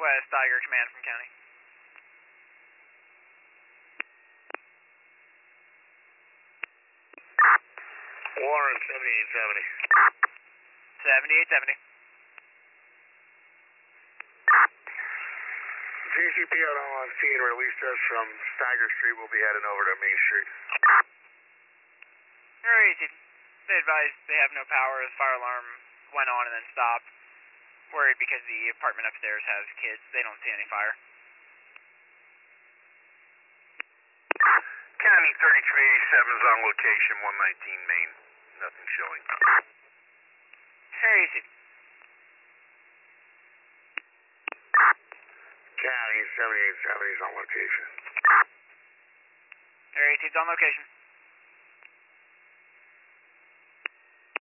West Tiger Command from County. Warren, 7870. 7870. GCPO on scene released us from Steiger Street. We'll be heading over to Main Street. Alright, they advised they have no power. The fire alarm went on and then stopped. Worried because the apartment upstairs has kids. They don't see any fire. County 3387 is on location, 119 Main. Nothing showing. Alright, County 7870 is on location. Alright, on location.